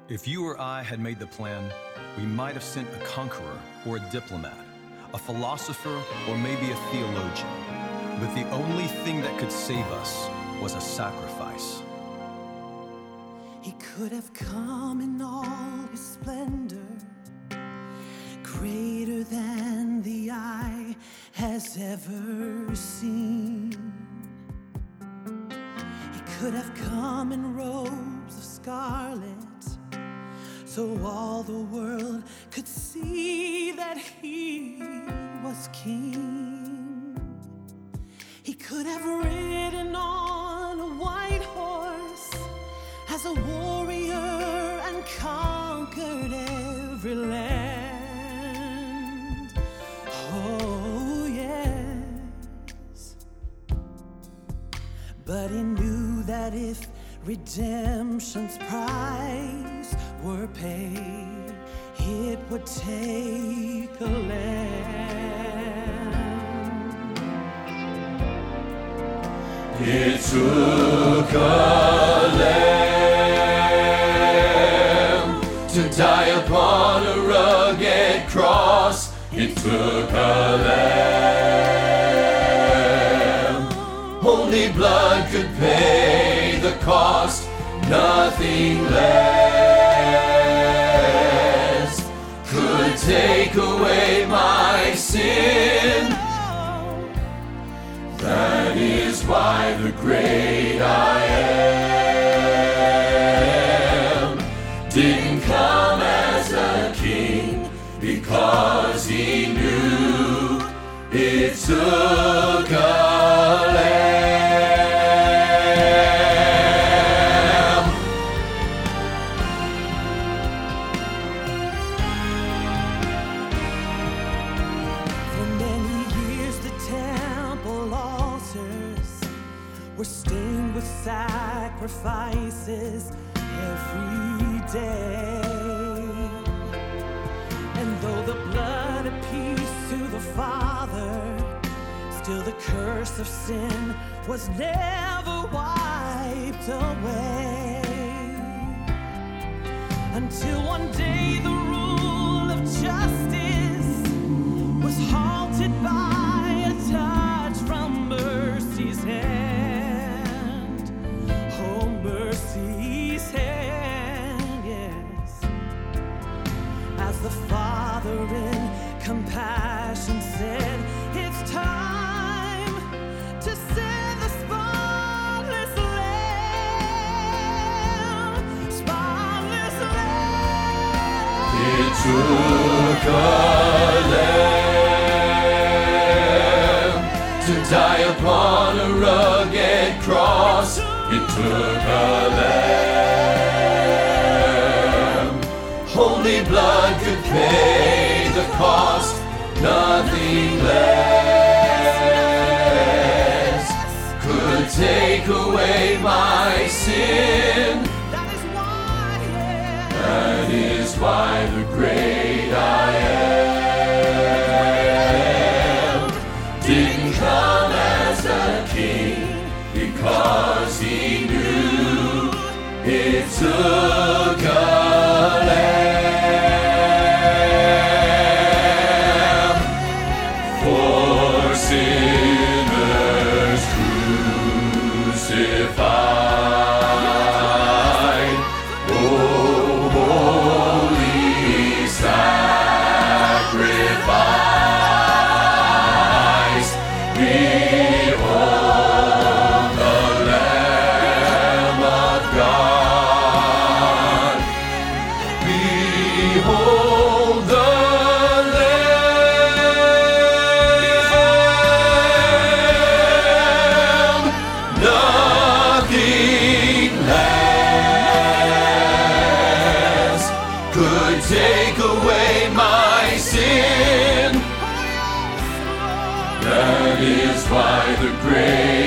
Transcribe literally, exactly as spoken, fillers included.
If you or I had made the plan, we might have sent a conqueror or a diplomat, a philosopher or maybe a theologian. But the only thing that could save us was a sacrifice. He could have come in all his splendor, greater than the eye has ever seen. He could have come in robes of scarlet, so all the world could see that he was king. He could have ridden on a white horse as a warrior and conquered every land. Oh, yes. But he knew that if redemption's price were paid, it would take a lamb. It took a lamb to die upon a rugged cross. It took a lamb. Only blood could pay the cost, nothing less could take away my sin. That is why the great I am didn't come as a king, because he knew it took a lamb. For many years the temple altars were stained with sacrifices every day. And though the blood appeased to the Father, still the curse of sin was never wiped away. Until one day the rule of justice was halted by a touch from mercy's hand. Oh, mercy's hand, yes. As the Father in compassion said, it's time to send the spotless lamb, spotless lamb. It took a lamb to die upon a rugged cross. It took a lamb. Only blood could pay the cost, nothing less could take away my sin. That is why, yeah. That is why the great I am didn't come as a king, because he knew it took a lamb for sinners crucified. Oh, holy sacrifice, behold the Lamb of God. Behold the Lamb. Nothing less could take away my sin. That is why the grave